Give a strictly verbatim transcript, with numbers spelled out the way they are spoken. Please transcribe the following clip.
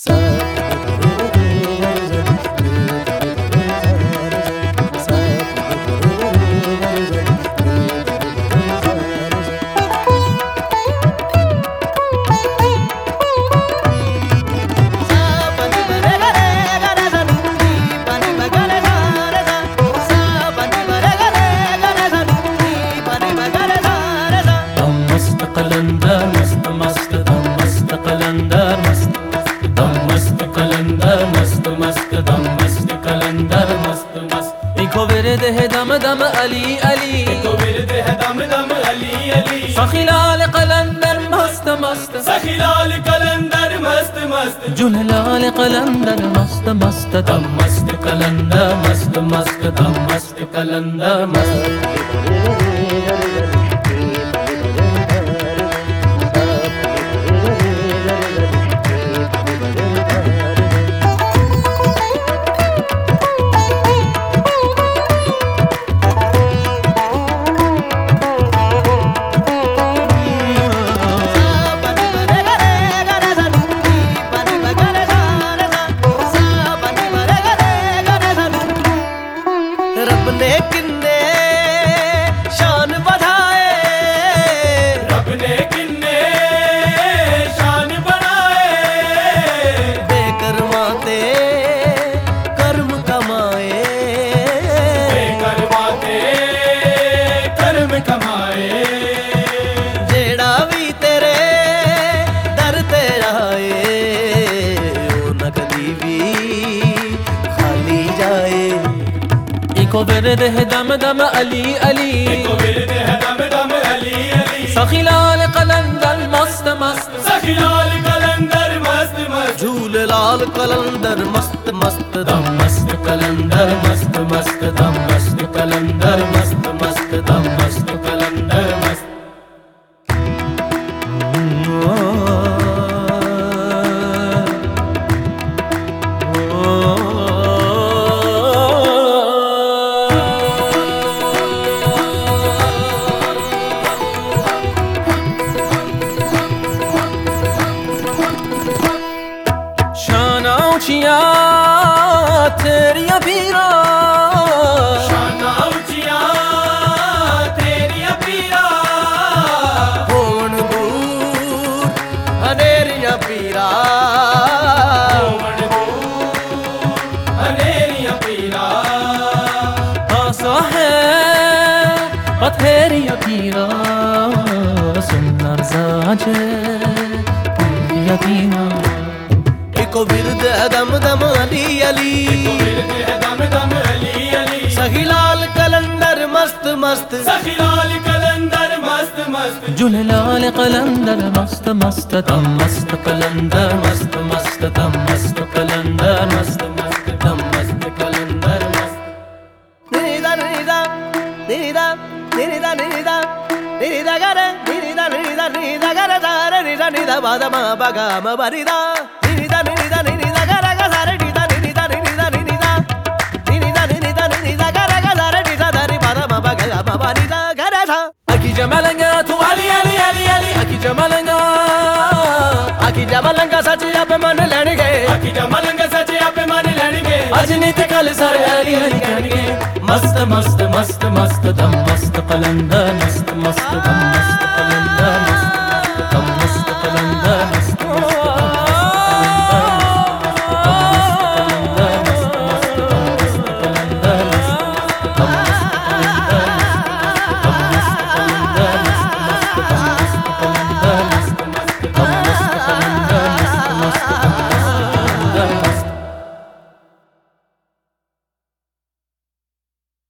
कलंदर मस्त मस्त दम मस्त कलंदर मस्त दम मस्त कलंदर मस्त मस्त दम मस्त कलंदर मस्त मस्त इको विरद है दम दम अली अली इको विरद है दम दम अली अली सखीलाल कलंदर मस्त मस्त सखीलाल कलंदर मस्त मस्त जुललाल कलंदर मस्त मस्त दम मस्त कलंदर मस्त मस्त दम मस्त कलंदर मस्त रब ने किन्ने शान बढ़ाए रब ने किन्ने शान बढ़ाए बेकरमाते कर्म कमाए बेकरमाते कर्म कमाए जेड़ा भी तेरे दर ते आए ओ न कदी भी खाली जाए इको विरद है दम दम अली अली इको विरद है दम दम अली अली सखीलाल कलंदर मस्त मस्त सखीलाल कलंदर मस्त मस्त झूललाल कलंदर मस्त मस्त दम मस्त कलंदर मस्त मस्त दम मस्त कलंदर मस्त मस्त दम मस्त कलंदर मस्त ऊंचिया तेरिया पीरा शाना ऊंचिया तेरिया पीरा होवन दूर अनेरिया पीरा होवन दूर अनेरिया पीरा आसा है बथेरिया पीरा सुंदर साजे यतीना इको विरद है दम दम अली अली इको विरद है दम दम अली अली सखीलाल कलंदर मस्त मस्त सखीलाल कलंदर मस्त मस्त जुललाल कलंदर मस्त मस्त दम मस्त कलंदर मस्त मस्त दम मस्त कलंदर मस्त मस्त दम मस्त कलंदर मस्त निदा निदा निदा निदा निदा निदा गरे निदा निदा निदा गरे दारे निदा निदा बादमा बगाम बरिदा निदा निदा निदा गरे गरे निदा निदा निदा निदा निदा निदा निदा गरे गरे निदा दारी बादमा बगाम बरिदा गरे था अकी जमलंगा तू अली अली अली अली अकी जमलंगा अकी जमलंगा सच आप मन लेणगे अकी जमलंगा सच आप मन लेणगे अजनीत कल सारे अली अली कहणगे मस्त मस्त मस्त मस्त दम मस्त कलंदर मस्त मस्त दम मस्त